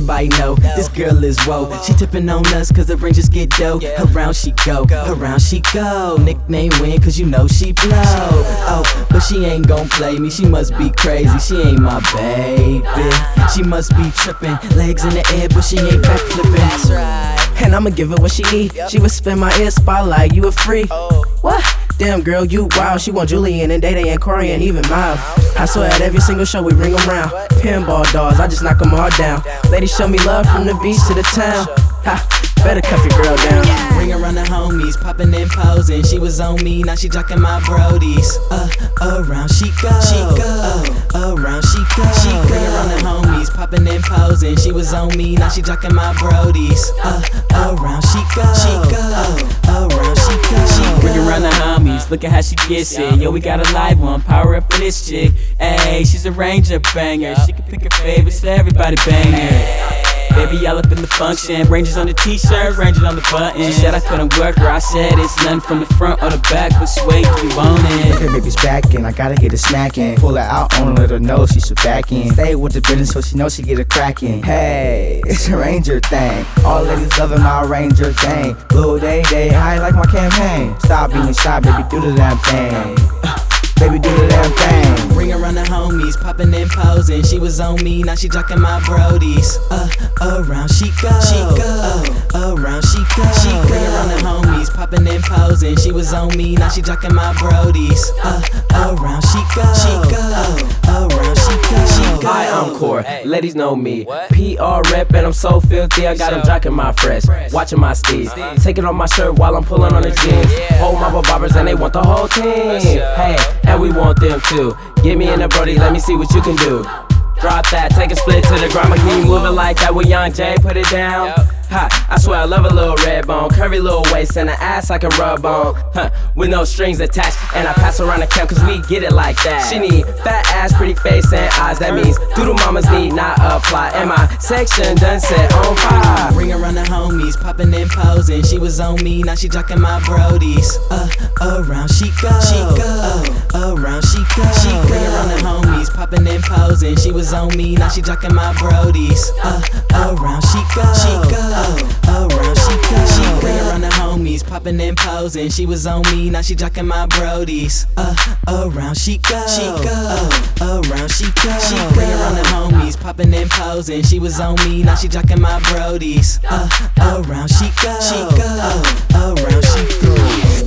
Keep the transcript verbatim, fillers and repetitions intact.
everybody know this girl is woe. She tipping on us cause the ring just get dough. Around she go, around she go. Nickname Win cause you know she blow. Oh, but she ain't gon' play me, she must be crazy. She ain't my baby. She must be tripping, legs in the air but she ain't back flipping. That's right. And I'ma give her what she need. She would spin my ear spotlight, you a freak. What? Damn girl, you wild. She want Julian and Day Day and Corey and even Miles. I swear at every single show we ring them round. Pinball dolls, I just knock them all down. Ladies show me love from the beach to the town. Ha, better cuff your girl down. Ring around the homies, popping and posing. She was on me, now she jocking my brodies. Uh, around she go, she go. Uh, around she go, she go. Ring around the homies, popping and posing. She was on me, now she jocking my brodies. Uh, around she go, she go. Uh, around she go, she go. Ring around the homies, look at how she gets it. Yo, we got a live one, power up for this chick. Ayy, she's a ranger banger. She can pick her favorites, so everybody bang her. Baby, all up in the function. Rangers on the t-shirt, Rangers on the button. She said I couldn't work her, I said it's nothing from the front or the back, but sway, you want it. Her baby's backing, I gotta hit it smacking. Pull her out on her, let her know she should back in. Stay with the business so she knows she get it cracking. Hey, it's a Ranger thing. All ladies loving my Ranger thing. Blue Day Day, I like my campaign. Stop being shy, baby, do the damn thing. Baby, do the damn thing. Ring around the homies, popping and posing. She was on me, now she jocking my brodies. Uh, around she go, she go. Uh, around she go, she go. Ring around the homies, popping and posing. She was on me, now she jocking my brodies. Uh, around she go, she go. Uh, around she go, she go. Hi, I'm Core. Ladies know me. P R rep and I'm so filthy. I got them jocking my fresh, watching my steeds, taking off my shirt while I'm pulling on the jeans. Whole mob of bobbers and they want the whole team. Hey, and we want them too. Get me in the brody, let me see what you can do. Drop that, take a split to the ground. Can you move it like that with Young Jay? Put it down. Ha, I swear I love a little red bone, curvy little waist and an ass I can rub on. Huh, with no strings attached. And I pass around the camp cause we get it like that. She need fat ass, pretty face and eyes. That means doodle mamas need not apply. And my section done set on fire. Ring around the homies, popping and posing. She was on me, now she jocking my brodies. Uh, around she go, she go. Uh, around she go, she go. Ring around the homies, popping and posing. She was on me, now she jocking my brodies. Uh, around she go, she go. Uh, around she go, she go. Ring around the homies, popping and posing. She was on me, now she jocking my brodies. Uh, around she go, she go. Uh, around she go, she go. Ring around the homies, popping and posing. She was on me, now she jocking my brodies. Uh, around she go, she go. Uh, around she go.